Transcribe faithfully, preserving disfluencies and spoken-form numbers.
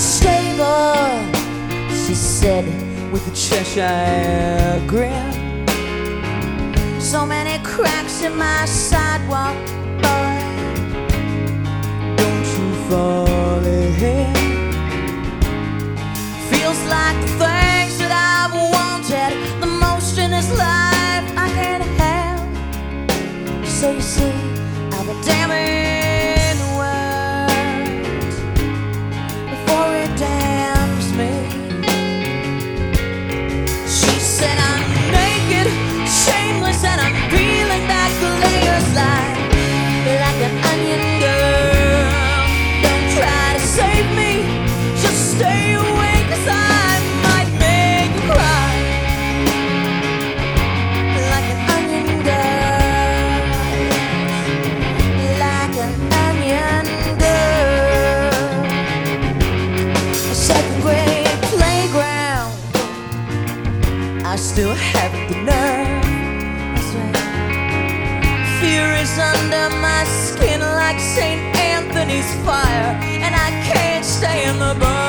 unstable, she said with a Cheshire grin. So many cracks in my sidewalk, boy, don't you fall in. Feels like the things that I've wanted the most in this life I can't have. So you see, I'll be damning the world before it damns me. She said I'm naked, shameless, and I'm peeling back the layers like, like an onion, girl. Don't try to save me, just stay away, 'cause I might make you cry. Like an onion, girl. Like an onion, girl. A second grade playground, I still have the nerve. That's right. Fear is under my skin like Saint Anthony's fire, and I can't stay in the bar.